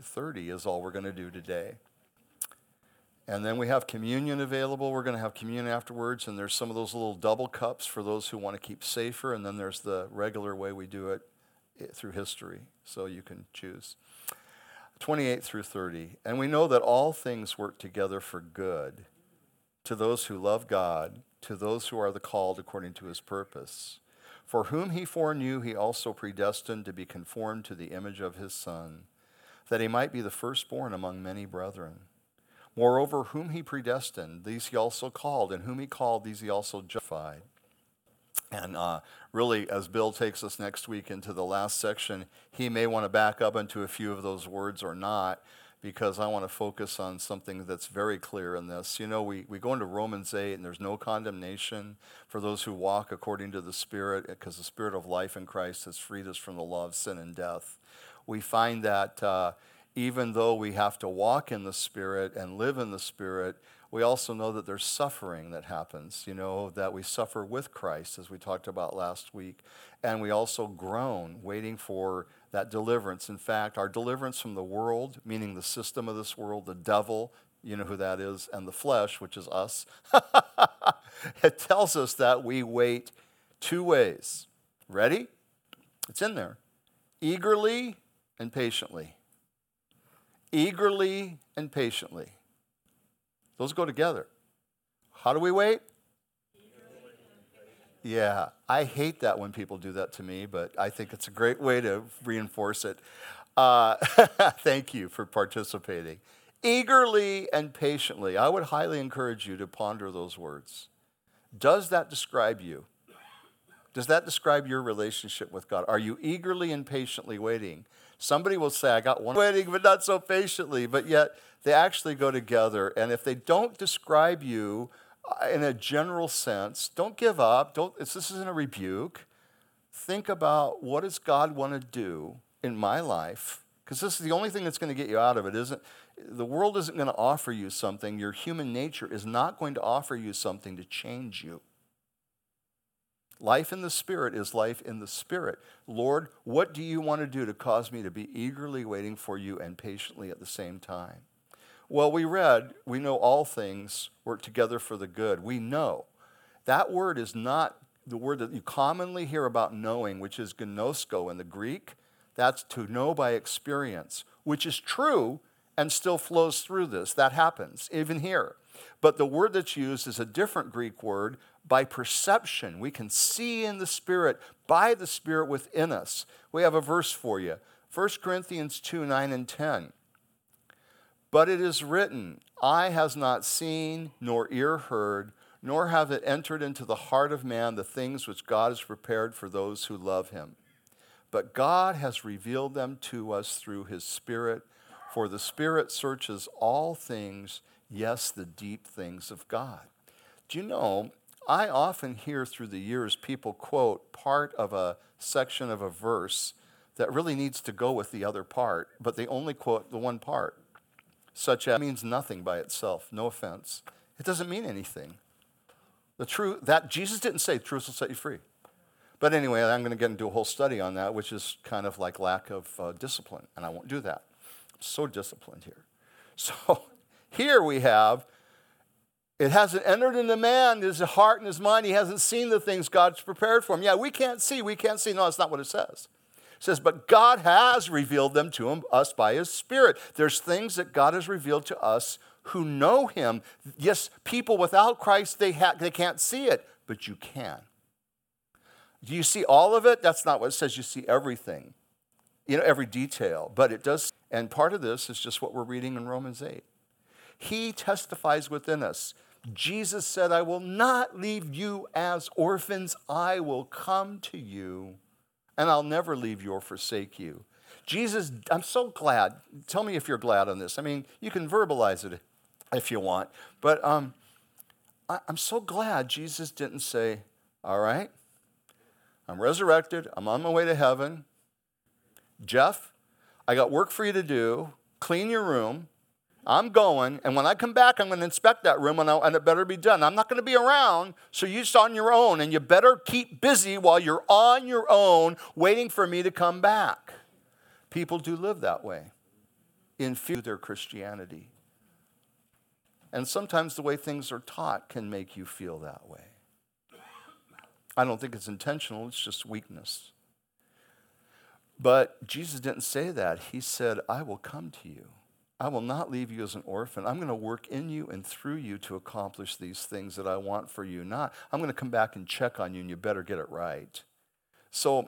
30 is all we're going to do today. And then we have communion available. We're going to have communion afterwards, and there's some of those little double cups for those who want to keep safer, and then there's the regular way we do it through history, so you can choose. 28 through 30. And we know that all things work together for good to those who love God, to those who are the called according to his purpose. For whom he foreknew, he also predestined to be conformed to the image of his Son, that he might be the firstborn among many brethren. Moreover, whom he predestined, these he also called, and whom he called, these he also justified. And really, as Bill takes us next week into the last section, he may want to back up into a few of those words or not, because I want to focus on something that's very clear in this. You know, we go into Romans 8, and there's no condemnation for those who walk according to the Spirit, because the Spirit of life in Christ has freed us from the law of sin and death. We find that even though we have to walk in the Spirit and live in the Spirit, we also know that there's suffering that happens, you know, that we suffer with Christ, as we talked about last week. And we also groan, waiting for that deliverance. In fact, our deliverance from the world, meaning the system of this world, the devil, you know who that is, and the flesh, which is us, it tells us that we wait two ways. Ready? It's in there. Eagerly and patiently. Eagerly and patiently. Those go together. How do we wait? Yeah, I hate that when people do that to me, but I think it's a great way to reinforce it. Thank you for participating. Eagerly and patiently. I would highly encourage you to ponder those words. Does that describe you? Does that describe your relationship with God? Are you eagerly and patiently waiting? Somebody will say, I got one waiting, but not so patiently. But yet, they actually go together. And if they don't describe you in a general sense, don't give up. This isn't a rebuke. Think about, what does God want to do in my life? Because this is the only thing that's going to get you out of it. The world isn't going to offer you something. Your human nature is not going to offer you something to change you. Life in the Spirit is life in the Spirit. Lord, what do you want to do to cause me to be eagerly waiting for you and patiently at the same time? Well, we know all things work together for the good. We know. That word is not the word that you commonly hear about knowing, which is gnosko in the Greek. That's to know by experience, which is true and still flows through this. That happens, even here. But the word that's used is a different Greek word, by perception. We can see in the Spirit, by the Spirit within us. We have a verse for you. 1 Corinthians 2, 9 and 10. But it is written, eye has not seen, nor ear heard, nor have it entered into the heart of man the things which God has prepared for those who love him. But God has revealed them to us through his Spirit, for the Spirit searches all things, yes, the deep things of God. Do you know, I often hear through the years people quote part of a section of a verse that really needs to go with the other part, but they only quote the one part, such as means nothing by itself, no offense. It doesn't mean anything. The truth, that Jesus didn't say truth will set you free. But anyway, I'm going to get into a whole study on that, which is kind of like lack of discipline, and I won't do that. I'm so disciplined here. So here we have, it hasn't entered into man, his heart and his mind. He hasn't seen the things God's prepared for him. Yeah, we can't see. No, that's not what it says. It says, but God has revealed them to us by his Spirit. There's things that God has revealed to us who know him. Yes, people without Christ, they can't see it, but you can. Do you see all of it? That's not what it says. You see everything, every detail. But it does, and part of this is just what we're reading in Romans 8. He testifies within us. Jesus said, I will not leave you as orphans. I will come to you, and I'll never leave you or forsake you. Jesus, I'm so glad. Tell me if you're glad on this. I mean, you can verbalize it if you want. But I'm so glad Jesus didn't say, all right, I'm resurrected. I'm on my way to heaven. Jeff, I got work for you to do. Clean your room. I'm going, and when I come back, I'm going to inspect that room, and it better be done. I'm not going to be around, so you're on your own, and you better keep busy while you're on your own, waiting for me to come back. People do live that way. infuse their Christianity. And sometimes the way things are taught can make you feel that way. I don't think it's intentional, it's just weakness. But Jesus didn't say that. He said, I will come to you. I will not leave you as an orphan. I'm going to work in you and through you to accomplish these things that I want for you. Not, I'm going to come back and check on you, and you better get it right. So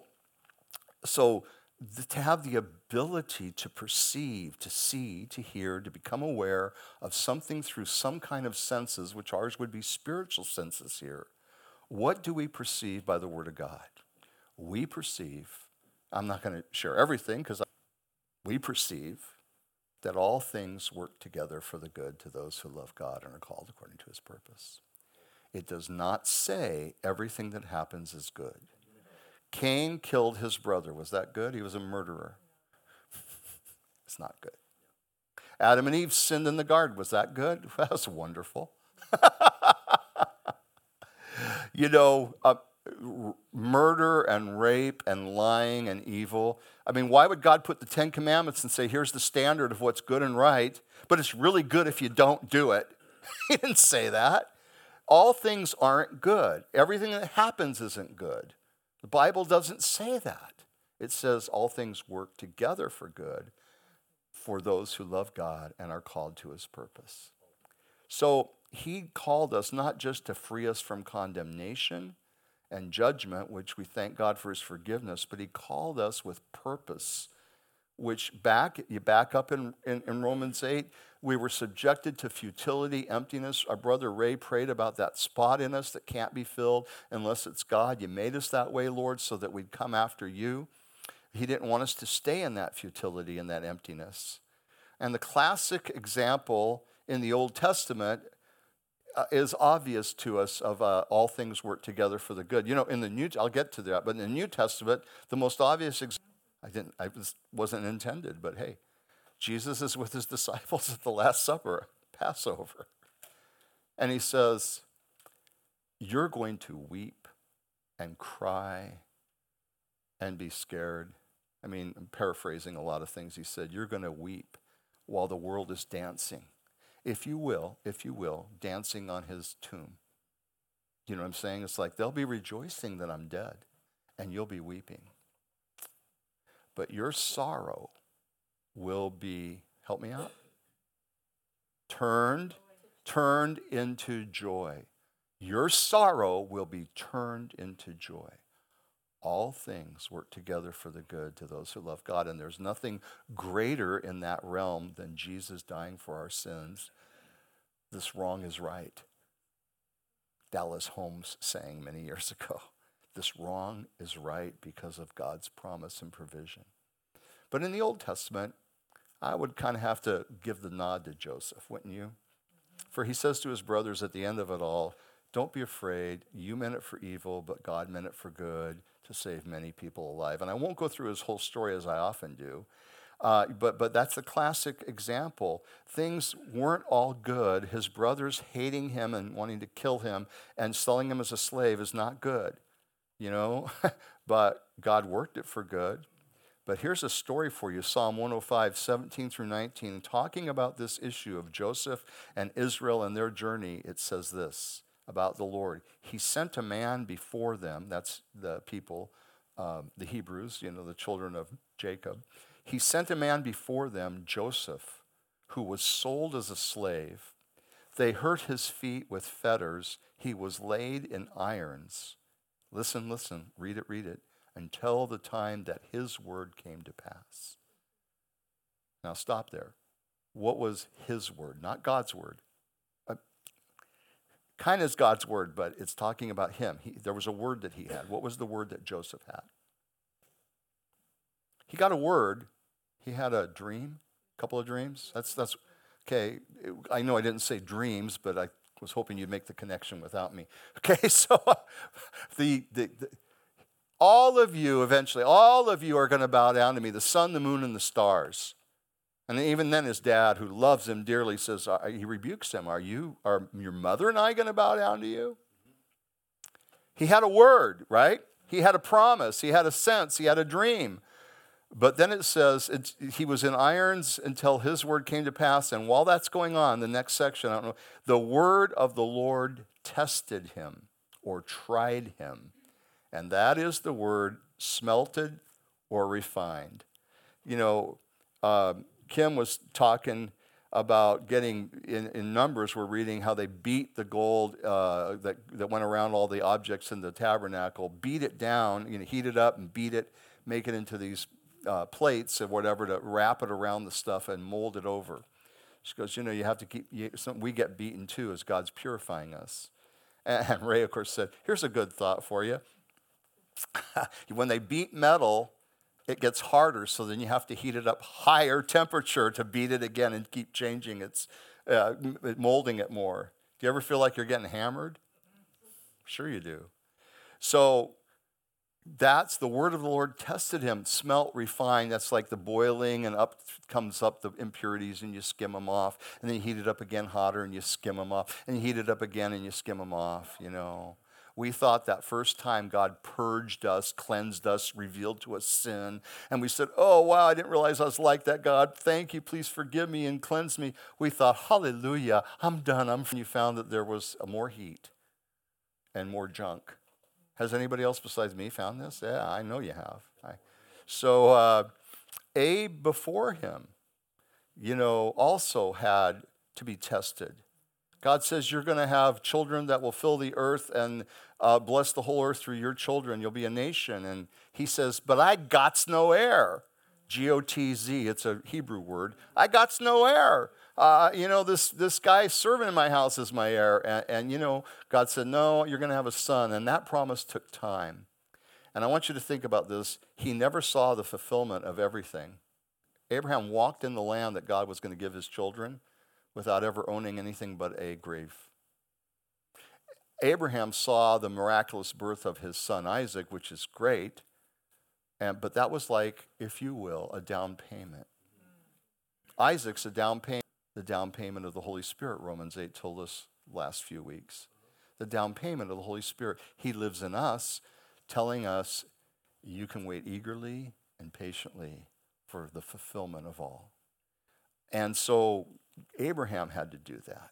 to have the ability to perceive, to see, to hear, to become aware of something through some kind of senses, which ours would be spiritual senses here. What do we perceive by the Word of God? We perceive, I'm not going to share everything because we perceive that all things work together for the good to those who love God and are called according to his purpose. It does not say everything that happens is good. Cain killed his brother. Was that good? He was a murderer. It's not good. Adam and Eve sinned in the garden. Was that good? That was wonderful. Murder and rape and lying and evil. I mean, why would God put the 10 Commandments and say, here's the standard of what's good and right, but it's really good if you don't do it? He didn't say that. All things aren't good. Everything that happens isn't good. The Bible doesn't say that. It says all things work together for good for those who love God and are called to his purpose. So he called us not just to free us from condemnation and judgment, which we thank God for his forgiveness, but he called us with purpose, which you back up in Romans 8, we were subjected to futility, emptiness. Our brother Ray prayed about that spot in us that can't be filled unless it's God. You made us that way, Lord, so that we'd come after you. He didn't want us to stay in that futility and that emptiness. And the classic example in the Old Testament is obvious to us of all things work together for the good. In the New, I'll get to that, but in the New Testament, the most obvious example, wasn't intended, but hey, Jesus is with his disciples at the Last Supper, Passover. And he says, you're going to weep and cry and be scared. I mean, I'm paraphrasing a lot of things he said. You're going to weep while the world is dancing. If you will, dancing on his tomb. You know what I'm saying? It's like they'll be rejoicing that I'm dead, and you'll be weeping. But your sorrow will be, help me out, turned into joy. Your sorrow will be turned into joy. All things work together for the good to those who love God, and there's nothing greater in that realm than Jesus dying for our sins. This wrong is right. Dallas Holmes sang many years ago, this wrong is right because of God's promise and provision. But in the Old Testament, I would kind of have to give the nod to Joseph, wouldn't you? For he says to his brothers at the end of it all, don't be afraid. You meant it for evil, but God meant it for good to save many people alive. And I won't go through his whole story as I often do, but that's the classic example. Things weren't all good. His brothers hating him and wanting to kill him and selling him as a slave is not good, but God worked it for good. But here's a story for you, Psalm 105, 17 through 19. Talking about this issue of Joseph and Israel and their journey, it says this about the Lord. He sent a man before them, that's the people, the Hebrews, the children of Jacob. He sent a man before them, Joseph, who was sold as a slave. They hurt his feet with fetters. He was laid in irons. Listen, read it. Until the time that his word came to pass. Now stop there. What was his word? Not God's word. Kind of is God's word, but it's talking about him. There was a word that he had. What was the word that Joseph had? He got a word. He had a dream, a couple of dreams. That's okay. I know I didn't say dreams, but I was hoping you'd make the connection without me. Okay, so all of you are going to bow down to me, the sun, the moon, and the stars. And even then his dad, who loves him dearly, says, he rebukes him, are your mother and I going to bow down to you? He had a word, right? He had a promise. He had a sense. He had a dream. But then it says, he was in irons until his word came to pass. And while that's going on, the next section, I don't know, the word of the Lord tested him or tried him. And that is the word smelted or refined. You know, Kim was talking about getting, in Numbers, we're reading how they beat the gold that went around all the objects in the tabernacle, beat it down, heat it up and beat it, make it into these plates or whatever to wrap it around the stuff and mold it over. She goes, you have to keep, we get beaten too as God's purifying us. And Ray, of course, said, here's a good thought for you. When they beat metal, it gets harder, so then you have to heat it up higher temperature to beat it again and keep changing its, molding it more. Do you ever feel like you're getting hammered? Sure you do. So that's the word of the Lord tested him, smelt, refined. That's like the boiling, and up comes up the impurities, and you skim them off. And then you heat it up again hotter, and you skim them off. And you heat it up again, and you skim them off, We thought that first time God purged us, cleansed us, revealed to us sin, and we said, oh, wow, I didn't realize I was like that, God. Thank you. Please forgive me and cleanse me. We thought, hallelujah, I'm done. And you found that there was more heat and more junk. Has anybody else besides me found this? Yeah, I know you have. So Abe before him, also had to be tested. God says you're going to have children that will fill the earth and bless the whole earth through your children. You'll be a nation. And he says, but I gots no heir. G-O-T-Z, it's a Hebrew word. I gots no heir. This guy serving in my house is my heir. And God said, no, you're going to have a son. And that promise took time. And I want you to think about this. He never saw the fulfillment of everything. Abraham walked in the land that God was going to give his children without ever owning anything but a grave. Abraham saw the miraculous birth of his son Isaac, which is great, but that was like, if you will, a down payment. Isaac's a down payment, the down payment of the Holy Spirit, Romans 8 told us last few weeks. The down payment of the Holy Spirit. He lives in us, telling us you can wait eagerly and patiently for the fulfillment of all. And so Abraham had to do that.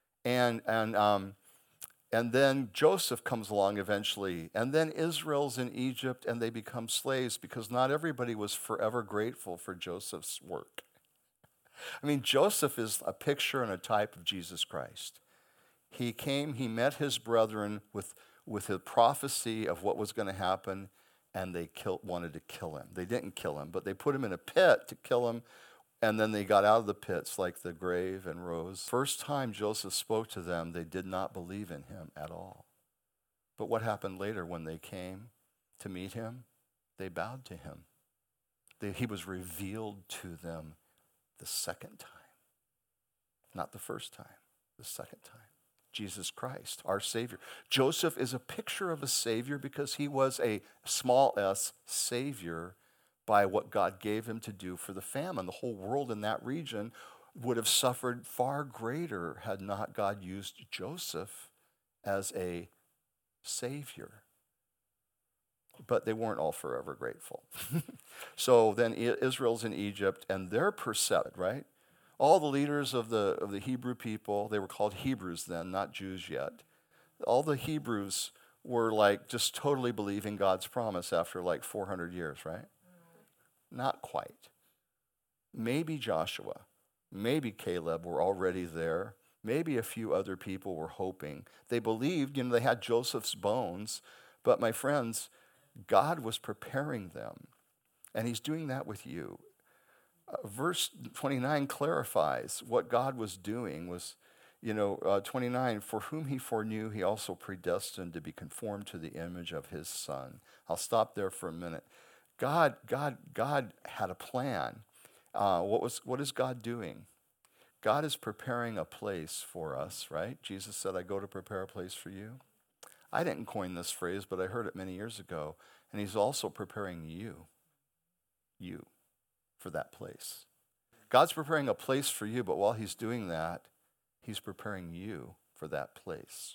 And then Joseph comes along eventually. And then Israel's in Egypt and they become slaves because not everybody was forever grateful for Joseph's work. I mean, Joseph is a picture and a type of Jesus Christ. He came, he met his brethren with a prophecy of what was going to happen, and they wanted to kill him. They didn't kill him, but they put him in a pit to kill him. And then they got out of the pits like the grave and rose. First time Joseph spoke to them, they did not believe in him at all. But what happened later when they came to meet him? They bowed to him. He was revealed to them the second time. Not the first time, the second time. Jesus Christ, our Savior. Joseph is a picture of a Savior because he was a small s Savior by what God gave him to do for the famine. The whole world in that region would have suffered far greater had not God used Joseph as a savior. But they weren't all forever grateful. So then Israel's in Egypt, and they're persecuted, right? All the leaders of the Hebrew people, they were called Hebrews then, not Jews yet. All the Hebrews were like just totally believing God's promise after like 400 years, right? Not quite. Maybe Joshua, maybe Caleb were already there. Maybe a few other people were hoping. They believed, they had Joseph's bones. But my friends, God was preparing them. And he's doing that with you. Verse 29 clarifies what God was doing was, 29, for whom he foreknew, he also predestined to be conformed to the image of his Son. I'll stop there for a minute. God had a plan. What is God doing? God is preparing a place for us, right? Jesus said, I go to prepare a place for you. I didn't coin this phrase, but I heard it many years ago. And he's also preparing you for that place. God's preparing a place for you, but while he's doing that, he's preparing you for that place.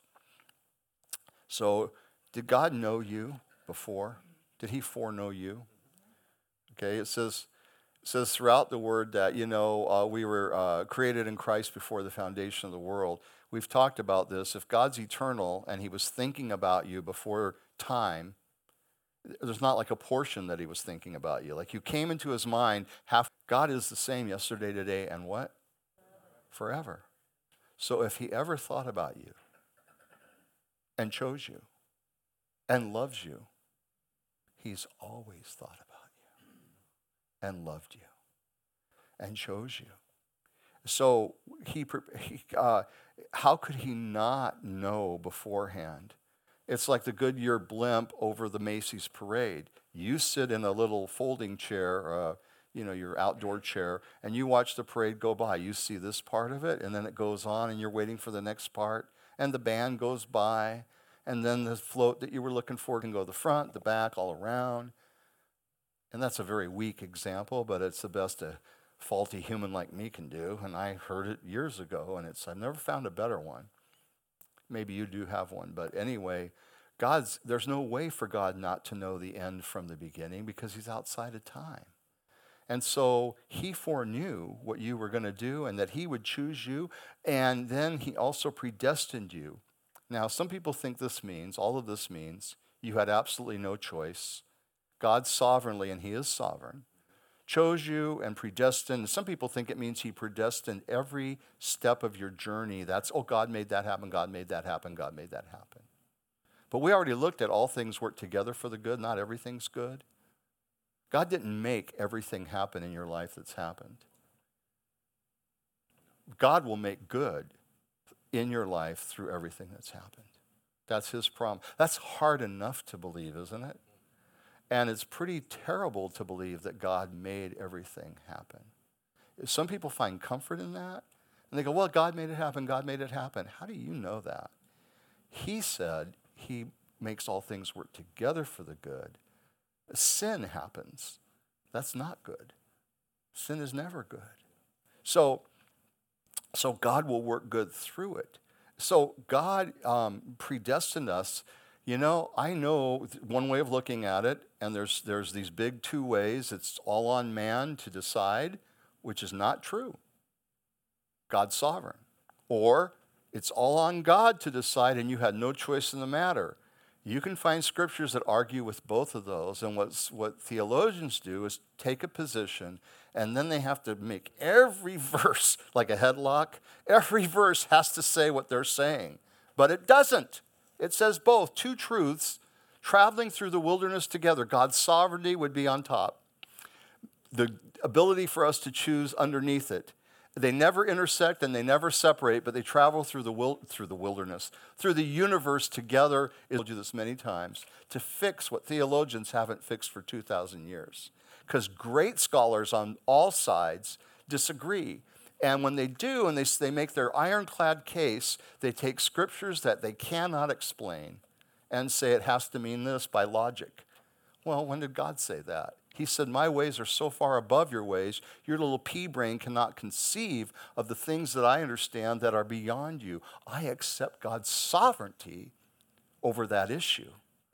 So, did God know you before? Did he foreknow you? Okay, it says throughout the word that, we were created in Christ before the foundation of the world. We've talked about this. If God's eternal and he was thinking about you before time, there's not like a portion that he was thinking about you. Like you came into his mind, God is the same yesterday, today, and what? Forever. So if he ever thought about you and chose you and loves you, he's always thought about you and loved you and chose you. So how could he not know beforehand? It's like the Goodyear blimp over the Macy's parade. You sit in a little folding chair, your outdoor chair, and you watch the parade go by. You see this part of it, and then it goes on, and you're waiting for the next part, and the band goes by, and then the float that you were looking for can go the front, the back, all around. And that's a very weak example, but it's the best a faulty human like me can do, and I heard it years ago, and I've never found a better one. Maybe you do have one, but anyway, there's no way for God not to know the end from the beginning because he's outside of time. And so he foreknew what you were going to do and that he would choose you, and then he also predestined you. Now, some people think all of this means, you had absolutely no choice. God sovereignly, and he is sovereign, chose you and predestined. Some people think it means he predestined every step of your journey. That's, God made that happen, God made that happen, God made that happen. But we already looked at all things work together for the good. Not everything's good. God didn't make everything happen in your life that's happened. God will make good in your life through everything that's happened. That's his promise. That's hard enough to believe, isn't it? And it's pretty terrible to believe that God made everything happen. Some people find comfort in that, and they go, well, God made it happen, God made it happen. How do you know that? He said he makes all things work together for the good. Sin happens. That's not good. Sin is never good. So God will work good through it. So God predestined us. I know one way of looking at it, and there's these big two ways. It's all on man to decide, which is not true. God's sovereign. Or it's all on God to decide, and you had no choice in the matter. You can find scriptures that argue with both of those, and what theologians do is take a position, and then they have to make every verse, like a headlock, every verse has to say what they're saying. But it doesn't. It says both, two truths traveling through the wilderness together. God's sovereignty would be on top. The ability for us to choose underneath it. They never intersect and they never separate, but they travel through the wilderness, through the universe together. I've told you this many times, to fix what theologians haven't fixed for 2,000 years. Because great scholars on all sides disagree. And when they do, and they make their ironclad case, they take scriptures that they cannot explain and say it has to mean this by logic. Well, when did God say that? He said, my ways are so far above your ways, your little pea brain cannot conceive of the things that I understand that are beyond you. I accept God's sovereignty over that issue.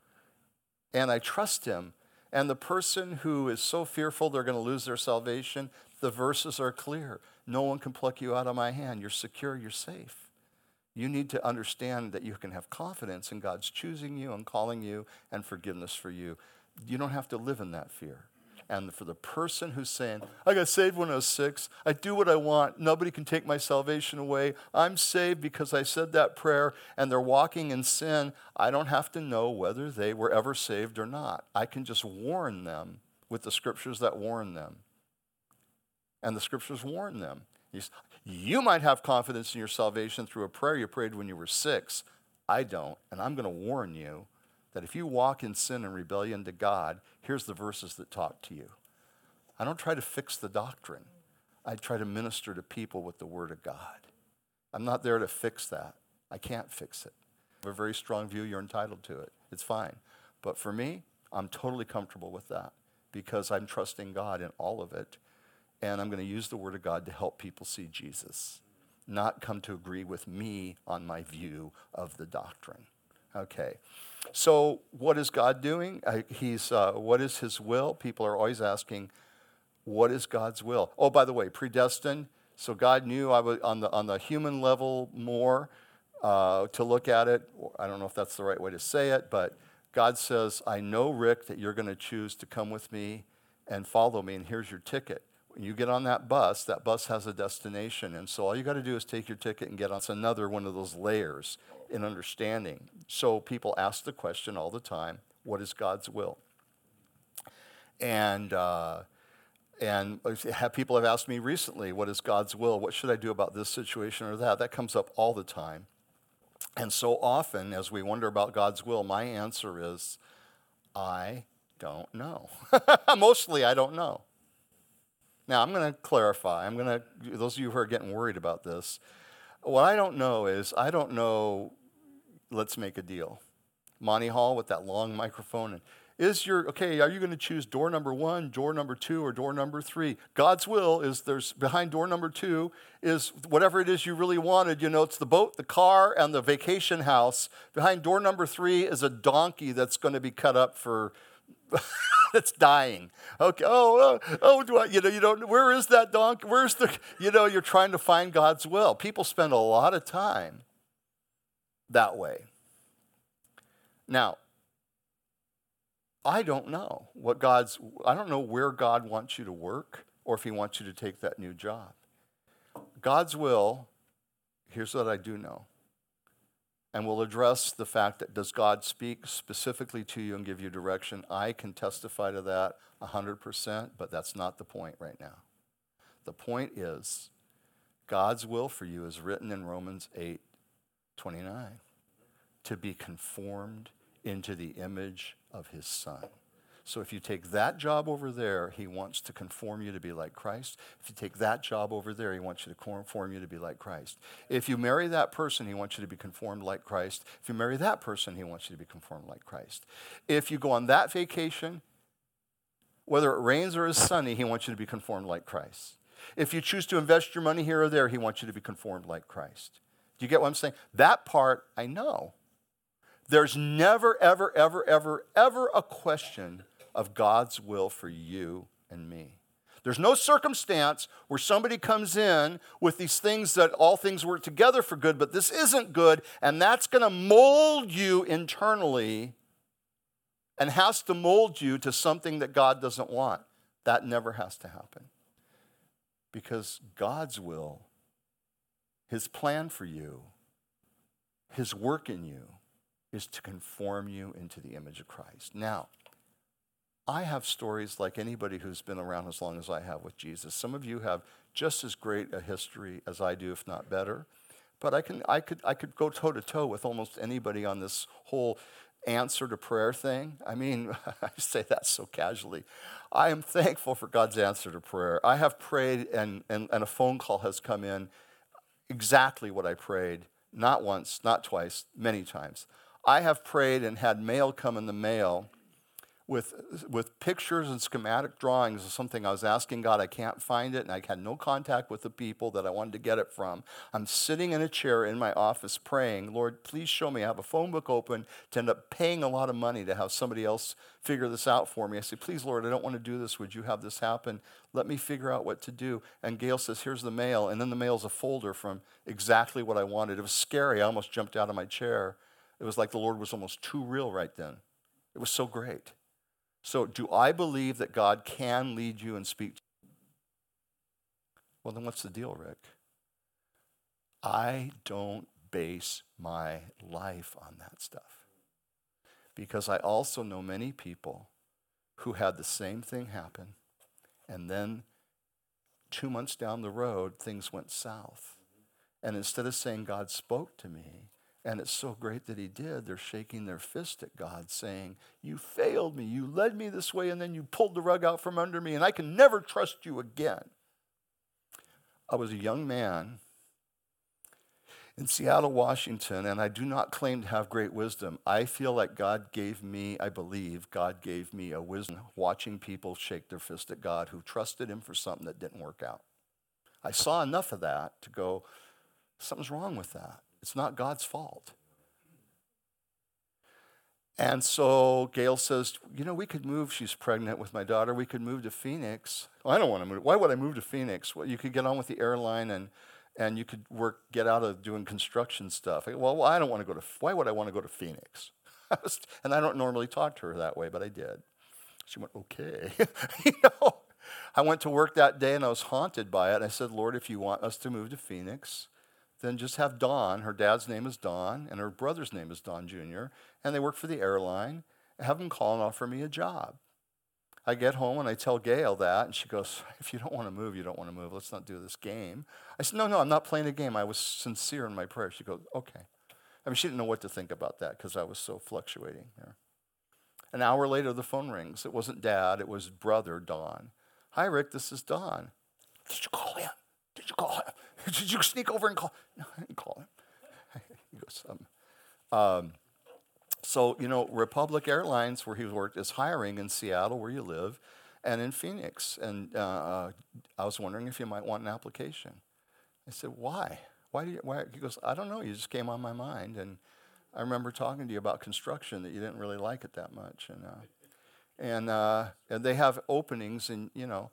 And I trust him. And the person who is so fearful they're going to lose their salvation, the verses are clear. No one can pluck you out of my hand. You're secure, you're safe. You need to understand that you can have confidence in God's choosing you and calling you and forgiveness for you. You don't have to live in that fear. And for the person who's saying, I got saved when I was 6, I do what I want, nobody can take my salvation away, I'm saved because I said that prayer, and they're walking in sin, I don't have to know whether they were ever saved or not. I can just warn them with the scriptures that warn them. And the scriptures warn them. You might have confidence in your salvation through a prayer you prayed when you were 6. I don't, and I'm going to warn you that if you walk in sin and rebellion to God, here's the verses that talk to you. I don't try to fix the doctrine. I try to minister to people with the Word of God. I'm not there to fix that. I can't fix it. I have a very strong view. You're entitled to it. It's fine. But for me, I'm totally comfortable with that because I'm trusting God in all of it. And I'm going to use the Word of God to help people see Jesus, not come to agree with me on my view of the doctrine. Okay. So what is God doing? What is his will? People are always asking, what is God's will? Oh, by the way, predestined. So God knew I was on the human level more to look at it. I don't know if that's the right way to say it, but God says, I know, Rick, that you're going to choose to come with me and follow me, and here's your ticket. When you get on that bus has a destination, and so all you got to do is take your ticket and get on. It's another one of those layers in understanding. So people ask the question all the time, what is God's will? And people have asked me recently, what is God's will? What should I do about this situation or that? That comes up all the time. And so often, as we wonder about God's will, my answer is, I don't know. Mostly, I don't know. Now, I'm going to clarify. Those of you who are getting worried about this, what I don't know is, I don't know, let's make a deal. Monty Hall with that long microphone, and are you going to choose door number 1, door number 2, or door number 3? God's will is behind door number 2 is whatever it is you really wanted. It's the boat, the car, and the vacation house. Behind door number 3 is a donkey that's going to be cut up for, it's dying. Okay. Where is that donkey? You're trying to find God's will. People spend a lot of time that way. Now, I don't know I don't know where God wants you to work or if he wants you to take that new job. God's will, here's what I do know. And we'll address the fact that does God speak specifically to you and give you direction? I can testify to that 100%, but that's not the point right now. The point is, God's will for you is written in Romans 8:29, to be conformed into the image of his Son. So if you take that job over there, he wants to conform you to be like Christ. If you take that job over there, he wants you to conform you to be like Christ. If you marry that person, he wants you to be conformed like Christ. If you marry that person, he wants you to be conformed like Christ. If you go on that vacation, whether it rains or is sunny, he wants you to be conformed like Christ. If you choose to invest your money here or there, he wants you to be conformed like Christ. Do you get what I'm saying? That part I know. There's never, ever, ever, ever, ever a question of God's will for you and me. There's no circumstance where somebody comes in with these things that all things work together for good, but this isn't good, and that's going to mold you internally and has to mold you to something that God doesn't want. That never has to happen. Because God's will, his plan for you, his work in you, is to conform you into the image of Christ. Now, I have stories like anybody who's been around as long as I have with Jesus. Some of you have just as great a history as I do, if not better. But I could go toe to toe with almost anybody on this whole answer to prayer thing. I mean, I say that so casually. I am thankful for God's answer to prayer. I have prayed and a phone call has come in exactly what I prayed, not once, not twice, many times. I have prayed and had mail come in the mail with pictures and schematic drawings of something I was asking God. I can't find it, and I had no contact with the people that I wanted to get it from. I'm sitting in a chair in my office praying, Lord, please show me. I have a phone book open to end up paying a lot of money to have somebody else figure this out for me. I say, please, Lord, I don't want to do this. Would you have this happen? Let me figure out what to do. And Gail says, here's the mail. And then the mail's a folder from exactly what I wanted. It was scary. I almost jumped out of my chair. It was like the Lord was almost too real right then. It was so great. So do I believe that God can lead you and speak to you? Well, then what's the deal, Rick? I don't base my life on that stuff. Because I also know many people who had the same thing happen, and then 2 months down the road, things went south. And instead of saying, God spoke to me, and it's so great that he did, they're shaking their fist at God saying, you failed me, you led me this way, and then you pulled the rug out from under me, and I can never trust you again. I was a young man in Seattle, Washington, and I do not claim to have great wisdom. I feel like God gave me, I believe God gave me a wisdom watching people shake their fist at God who trusted him for something that didn't work out. I saw enough of that to go, something's wrong with that. It's not God's fault. And so Gail says, we could move. She's pregnant with my daughter. We could move to Phoenix. Well, I don't want to move. Why would I move to Phoenix? Well, you could get on with the airline and you could get out of doing construction stuff. Well, I don't want to go to, why would I want to go to Phoenix? And I don't normally talk to her that way, but I did. She went, okay. you know, I went to work that day and I was haunted by it. I said, Lord, if you want us to move to Phoenix, then just have Don. Her dad's name is Don, and her brother's name is Don Jr., and they work for the airline. Have them call and offer me a job. I get home and I tell Gail that, and she goes, if you don't want to move, you don't want to move. Let's not do this game. I said, no, I'm not playing a game. I was sincere in my prayer. She goes, okay. I mean, she didn't know what to think about that because I was so fluctuating there. An hour later, the phone rings. It wasn't Dad. It was brother, Don. Hi, Rick, this is Don. Did you call him? Did you call him? Did you sneak over and call? No, I didn't call him. He goes, so, Republic Airlines, where he worked, is hiring in Seattle, where you live, and in Phoenix. And I was wondering if you might want an application. I said, why? Why? He goes, I don't know. You just came on my mind. And I remember talking to you about construction, that you didn't really like it that much. And they have openings, and,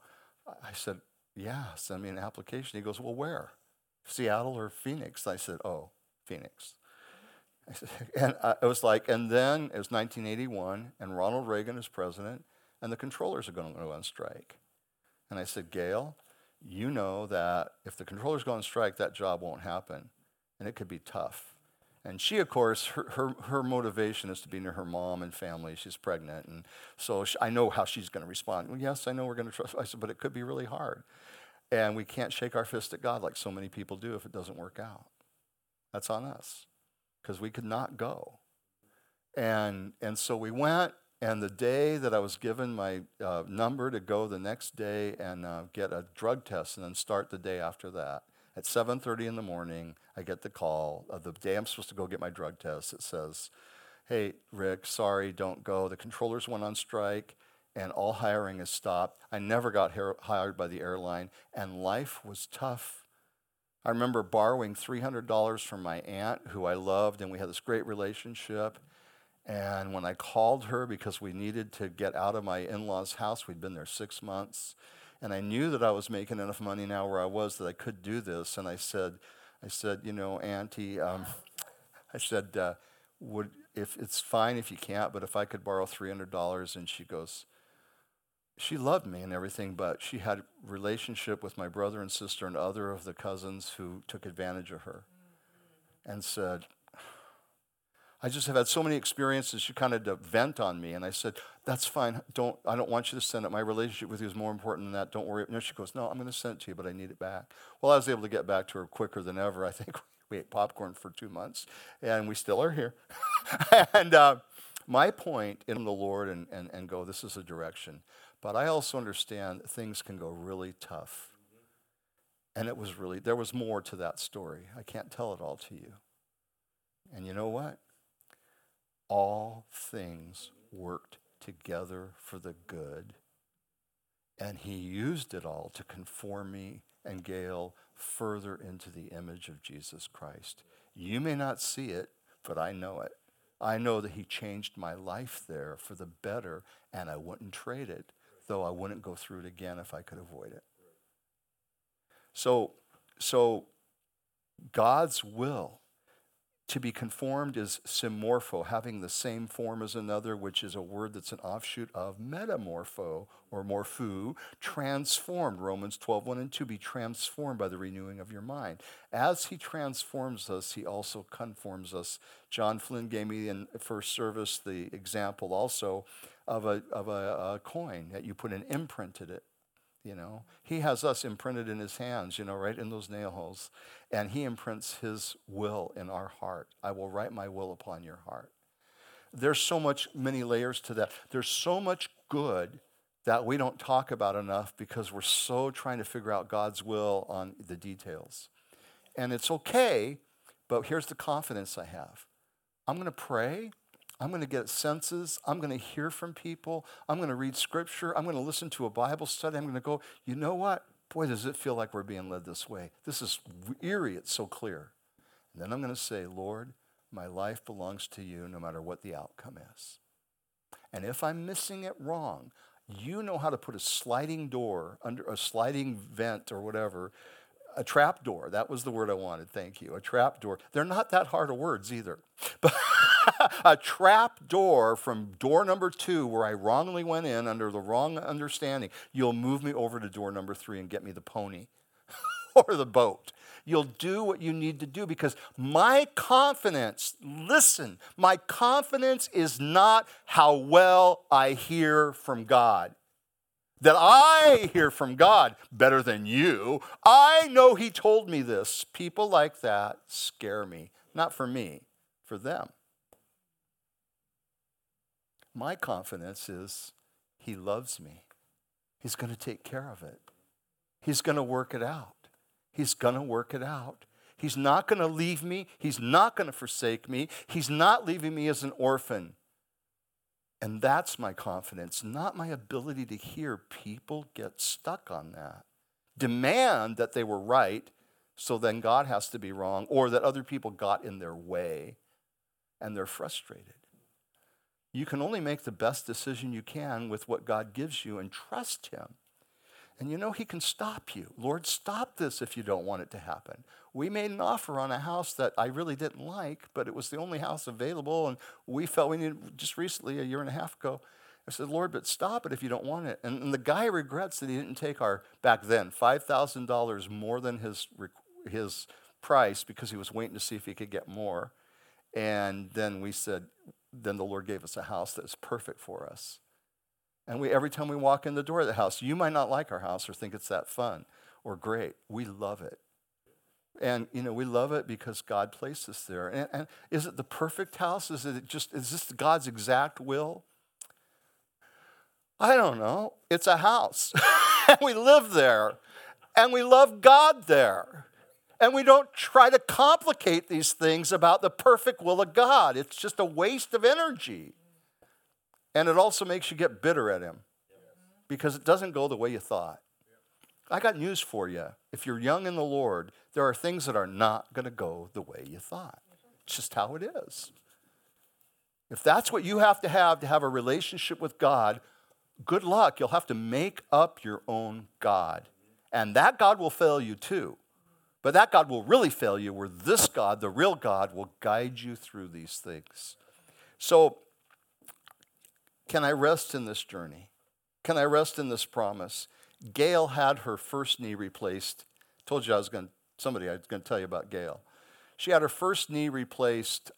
I said, yeah, send me an application. He goes, well, where? Seattle or Phoenix? I said, oh, Phoenix. I said, and it was like, and then it was 1981, and Ronald Reagan is president, and the controllers are going to go on strike. And I said, Gail, you know that if the controllers go on strike, that job won't happen, and it could be tough. And she, of course, her motivation is to be near her mom and family. She's pregnant, and so I know how she's going to respond. Well, yes, I know we're going to trust. I said, but it could be really hard. And we can't shake our fist at God like so many people do if it doesn't work out. That's on us, because we could not go. And so we went, and the day that I was given my number to go the next day and get a drug test and then start the day after that, at 7:30 in the morning, I get the call of the day I'm supposed to go get my drug test. It says, hey, Rick, sorry, don't go. The controllers went on strike, and all hiring is stopped. I never got hired by the airline, and life was tough. I remember borrowing $300 from my aunt, who I loved, and we had this great relationship. And when I called her because we needed to get out of my in-laws' house, we'd been there 6 months, and I knew that I was making enough money now where I was that I could do this. And I said, Auntie, I said, if it's fine if you can't, but if I could borrow $300, and she goes, she loved me and everything, but she had a relationship with my brother and sister and other of the cousins who took advantage of her and said, I just have had so many experiences. She kind of vent on me, and I said, that's fine. I don't want you to send it. My relationship with you is more important than that. Don't worry. No, she goes, no, I'm going to send it to you, but I need it back. Well, I was able to get back to her quicker than ever. I think we ate popcorn for 2 months, and we still are here. And my point in the Lord and go, this is a direction. But I also understand things can go really tough. And there was more to that story. I can't tell it all to you. And you know what? All things worked together for the good. And he used it all to conform me and Gail further into the image of Jesus Christ. You may not see it, but I know it. I know that he changed my life there for the better, and I wouldn't trade it, though I wouldn't go through it again if I could avoid it. So God's will to be conformed is symorpho, having the same form as another, which is a word that's an offshoot of metamorpho or morpho, transformed. Romans 12:1 and 2, be transformed by the renewing of your mind. As he transforms us, he also conforms us. John Flynn gave me in first service the example also of a coin that you put an imprint in it. He has us imprinted in his hands, right in those nail holes. And he imprints his will in our heart. I will write my will upon your heart. There's many layers to that. There's so much good that we don't talk about enough because we're so trying to figure out God's will on the details. And it's okay, but here's the confidence I have. I'm going to pray. I'm going to get senses. I'm going to hear from people. I'm going to read scripture. I'm going to listen to a Bible study. I'm going to go, you know what? Boy, does it feel like we're being led this way. This is eerie. It's so clear. And then I'm going to say, Lord, my life belongs to you no matter what the outcome is. And if I'm missing it wrong, you know how to put a sliding door under a sliding vent or whatever, a trap door. That was the word I wanted. Thank you. A trap door. They're not that hard of words either. But a trap door from door number 2, where I wrongly went in under the wrong understanding, you'll move me over to door number 3 and get me the pony or the boat. You'll do what you need to do, because my confidence, listen, my confidence is not how well I hear from God. That I hear from God better than you. I know he told me this. People like that scare me. Not for me, for them. My confidence is he loves me. He's going to take care of it. He's going to work it out. He's going to work it out. He's not going to leave me. He's not going to forsake me. He's not leaving me as an orphan. And that's my confidence, not my ability to hear people get stuck on that. Demand that they were right, so then God has to be wrong, or that other people got in their way and they're frustrated. You can only make the best decision you can with what God gives you and trust him. And you know, he can stop you. Lord, stop this if you don't want it to happen. We made an offer on a house that I really didn't like, but it was the only house available, and we felt we needed, just recently, a year and a half ago, I said, Lord, but stop it if you don't want it. And the guy regrets that he didn't take our, back then, $5,000 more than his price, because he was waiting to see if he could get more. And then we said, then the Lord gave us a house that's perfect for us. And every time we walk in the door of the house, you might not like our house or think it's that fun or great. We love it. And, you know, we love it because God placed us there. And is it the perfect house? Is this God's exact will? I don't know. It's a house. And we live there. And we love God there. And we don't try to complicate these things about the perfect will of God. It's just a waste of energy. And it also makes you get bitter at him because it doesn't go the way you thought. I got news for you. If you're young in the Lord, there are things that are not going to go the way you thought. It's just how it is. If that's what you have to have a relationship with God, good luck. You'll have to make up your own God. And that God will fail you too. But that God will really fail you, where this God, the real God, will guide you through these things. So, can I rest in this journey? Can I rest in this promise? Gail had her first knee replaced. Told you I was going to tell you about Gail. She had her first knee replaced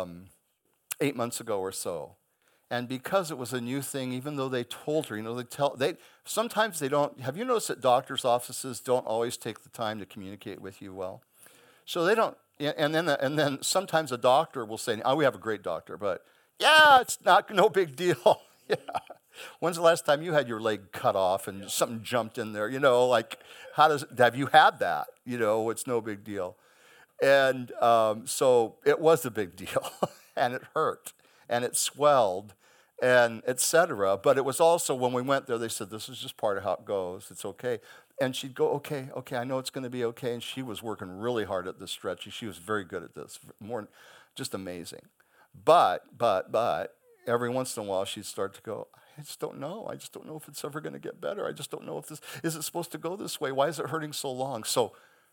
8 months ago or so. And because it was a new thing, even though they told her, you know, sometimes they don't. Have you noticed that doctors' offices don't always take the time to communicate with you well? So they don't. And then sometimes a doctor will say, "Oh, we have a great doctor, but yeah, it's no big deal." Yeah. When's the last time you had your leg cut off and something jumped in there? You know, like, have you had that? You know, it's no big deal. And so it was a big deal, and it hurt, and it swelled, and etc. But it was also, when we went there, they said, this is just part of how it goes. It's okay. And she'd go, okay, I know it's going to be okay. And she was working really hard at this stretching. She was very good at this, just amazing. But every once in a while, she'd start to go, I just don't know. I just don't know if it's ever going to get better. I just don't know if is it supposed to go this way? Why is it hurting so long? So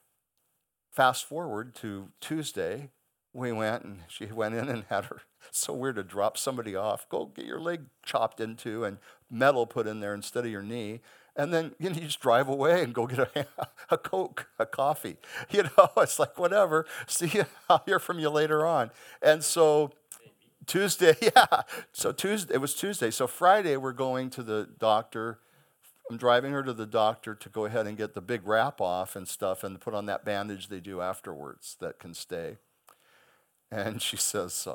fast forward to Tuesday, we went, and she went in and had her, so weird to drop somebody off, go get your leg chopped into and metal put in there instead of your knee. And then you just drive away and go get a Coke, a coffee. You know, it's like, whatever. See you. I'll hear from you later on. And so Tuesday, yeah. So it was Tuesday. So Friday, we're going to the doctor. I'm driving her to the doctor to go ahead and get the big wrap off and stuff and put on that bandage they do afterwards that can stay. And she says,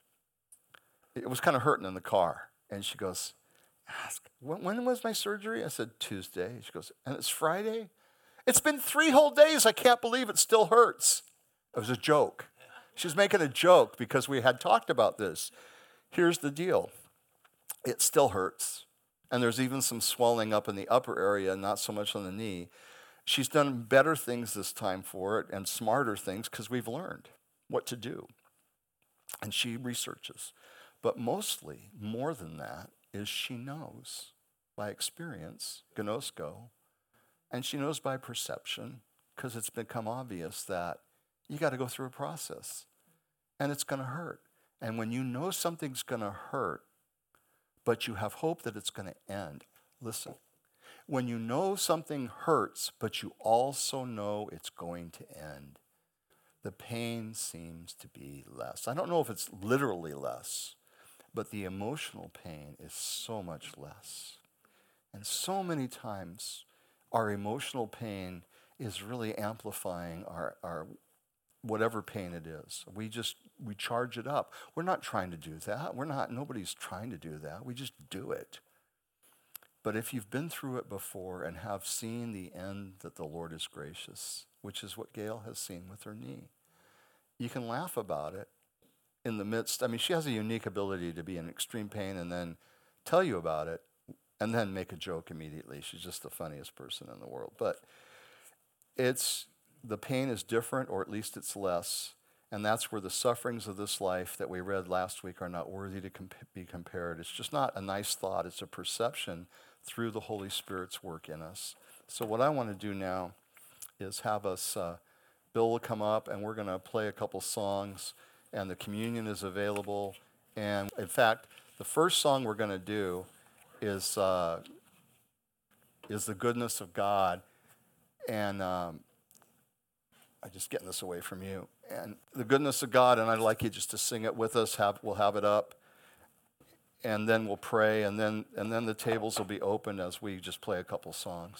it was kind of hurting in the car. And she goes, ask, when was my surgery? I said, Tuesday. She goes, and it's Friday? It's been 3 whole days. I can't believe it still hurts. It was a joke. She was making a joke because we had talked about this. Here's the deal. It still hurts. And there's even some swelling up in the upper area, not so much on the knee. She's done better things this time for it and smarter things because we've learned what to do. and she researches. But mostly, more than that, is she knows by experience, gnosko, and she knows by perception, because it's become obvious that you got to go through a process, and it's going to hurt. And when you know something's going to hurt, but you have hope that it's going to end, listen. When you know something hurts, but you also know it's going to end, the pain seems to be less. I don't know if it's literally less, but the emotional pain is so much less. And so many times, our emotional pain is really amplifying our whatever pain it is. We charge it up. We're not trying to do that. Nobody's trying to do that. We just do it. But if you've been through it before and have seen the end that the Lord is gracious, which is what Gail has seen with her knee, you can laugh about it in the midst. I mean, she has a unique ability to be in extreme pain and then tell you about it and then make a joke immediately. She's just the funniest person in the world. But the pain is different, or at least it's less. And that's where the sufferings of this life that we read last week are not worthy to be compared. It's just not a nice thought. It's a perception through the Holy Spirit's work in us. So what I want to do now is have us, Bill will come up, and we're going to play a couple songs, and the communion is available. And in fact, the first song we're going to do is The Goodness of God. And I'm just getting this away from you. And The Goodness of God, and I'd like you just to sing it with us. We'll have it up. And then we'll pray, and then the tables will be open as we just play a couple songs.